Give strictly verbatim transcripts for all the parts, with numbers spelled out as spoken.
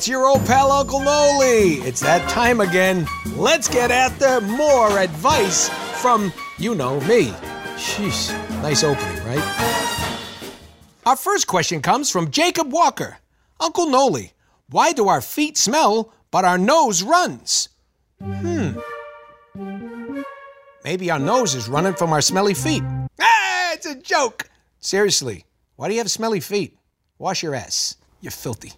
it's your old pal Uncle Noli. It's that time again. Let's get after more advice from, you know, me. Sheesh, nice opening, right? Our first question comes from Jacob Walker. Uncle Noli, why do our feet smell but our nose runs? Hmm. Maybe our nose is running from our smelly feet. Ah, it's a joke. Seriously, why do you have smelly feet? Wash your ass. You're filthy.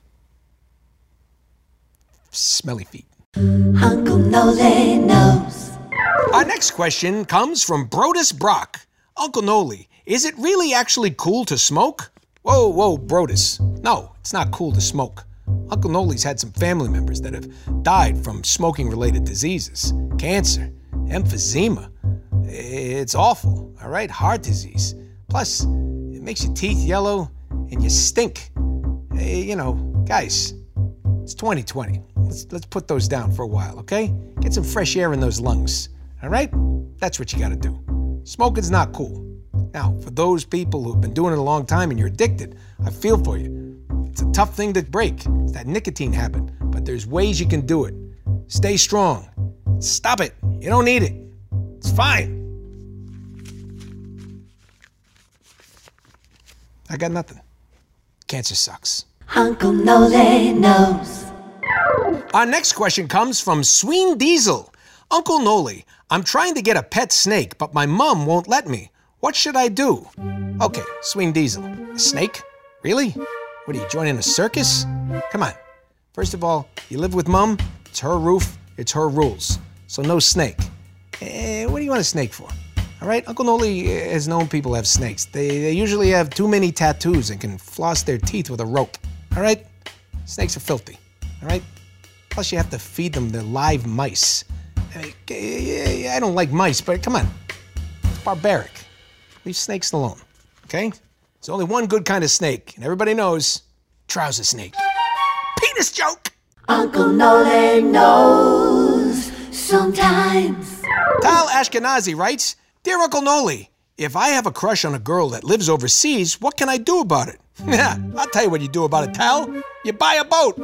Smelly feet. Uncle Noli knows. Our next question comes from Brodus Brock. Uncle Noli, is it really actually cool to smoke? Whoa, whoa, Brodus. No, it's not cool to smoke. Uncle Noli's had some family members that have died from smoking-related diseases. Cancer, emphysema. It's awful, all right? Heart disease. Plus, it makes your teeth yellow and you stink. Hey, you know, guys, it's twenty twenty. Let's, let's put those down for a while, okay? Get some fresh air in those lungs, all right? That's what you gotta do. Smoking's not cool. Now, for those people who've been doing it a long time and you're addicted, I feel for you. It's a tough thing to break. It's that nicotine habit. But there's ways you can do it. Stay strong. Stop it. You don't need it. It's fine. I got nothing. Cancer sucks. Uncle Noli knows. Our next question comes from Sween Diesel. Uncle Noli, I'm trying to get a pet snake, but my mom won't let me. What should I do? Okay, Sween Diesel. A snake? Really? What are you, joining a circus? Come on. First of all, you live with mom. It's her roof. It's her rules. So no snake. Eh, what do you want a snake for? All right, Uncle Noli has known people have snakes. They, they usually have too many tattoos and can floss their teeth with a rope. All right? Snakes are filthy. All right? Plus, you have to feed them their live mice. I mean, I don't like mice, but come on. It's barbaric. Leave snakes alone, okay? There's only one good kind of snake, and everybody knows, trouser snake. Penis joke! Uncle Noli knows sometimes. Tal Ashkenazi writes, Dear Uncle Noli, if I have a crush on a girl that lives overseas, what can I do about it? I'll tell you what you do about it, Tal. You buy a boat.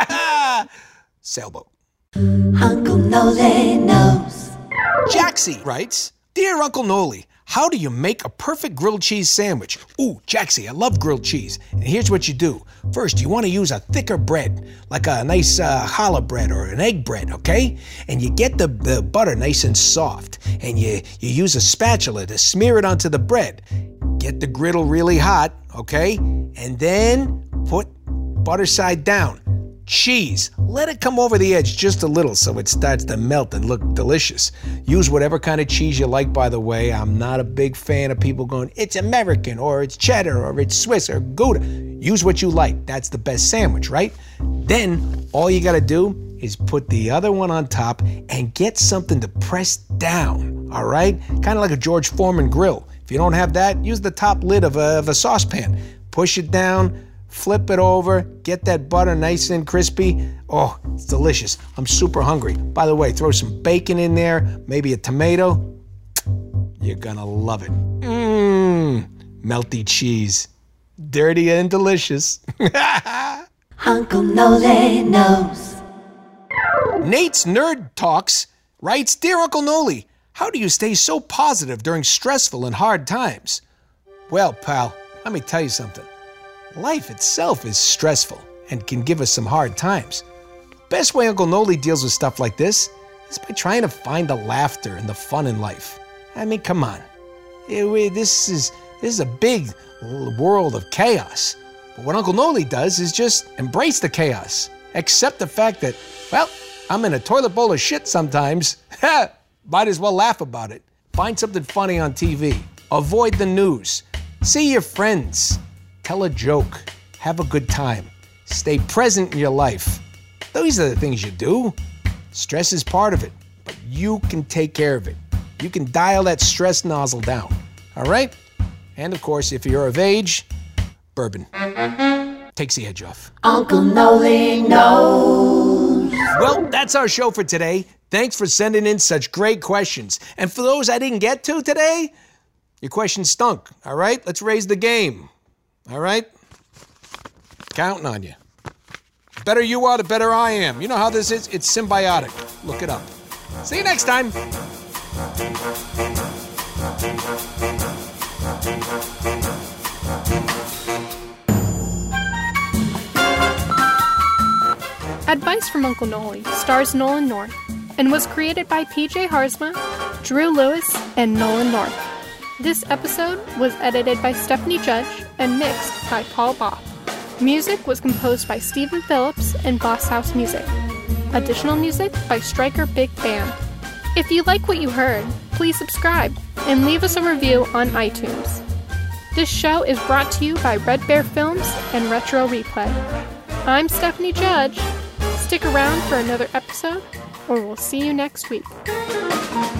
Sailboat. Uncle Noli knows. Jaxie writes, Dear Uncle Noli, how do you make a perfect grilled cheese sandwich? Ooh, Jaxie, I love grilled cheese. And here's what you do. First, you want to use a thicker bread, like a nice uh, challah bread or an egg bread, okay? And you get the, the butter nice and soft, and you, you use a spatula to smear it onto the bread. Get the griddle really hot, okay? And then put butter side down. Cheese, let it come over the edge just a little so it starts to melt and look delicious. Use whatever kind of cheese you like, by the way. I'm not a big fan of people going, it's American, or it's cheddar, or it's Swiss, or Gouda. Use what you like. That's the best sandwich, right? Then, all you gotta do is put the other one on top and get something to press down, all right? Kind of like a George Foreman grill. If you don't have that, use the top lid of a, of a saucepan. Push it down, flip it over, get that butter nice and crispy. Oh, it's delicious. I'm super hungry. By the way, throw some bacon in there, maybe a tomato. You're gonna love it. Mmm, melty cheese. Dirty and delicious. Uncle Noli knows. Nate's Nerd Talks writes, Dear Uncle Noli, how do you stay so positive during stressful and hard times? Well, pal, let me tell you something. Life itself is stressful and can give us some hard times. Best way Uncle Noli deals with stuff like this is by trying to find the laughter and the fun in life. I mean, come on. This is, this is a big world of chaos. But what Uncle Noli does is just embrace the chaos. Accept the fact that, well, I'm in a toilet bowl of shit sometimes. Might as well laugh about it. Find something funny on T V. Avoid the news. See your friends. Tell a joke. Have a good time. Stay present in your life. Those are the things you do. Stress is part of it, but you can take care of it. You can dial that stress nozzle down, all right? And of course, if you're of age, bourbon. Takes the edge off. Uncle Noli knows. Well, that's our show for today. Thanks for sending in such great questions. And for those I didn't get to today, your questions stunk, all right? Let's raise the game. All right? Counting on you. better you are, the better I am. You know how this is? It's symbiotic. Look it up. See you next time. Advice from Uncle Noli stars Nolan North and was created by P J Harzma, Drew Lewis, and Nolan North. This episode was edited by Stephanie Judge and mixed by Paul Boff. Music was composed by Stephen Phillips and Boss House Music. Additional music by Stryker Big Band. If you like what you heard, please subscribe and leave us a review on iTunes. This show is brought to you by Red Bear Films and Retro Replay. I'm Stephanie Judge. Stick around for another episode, or we'll see you next week.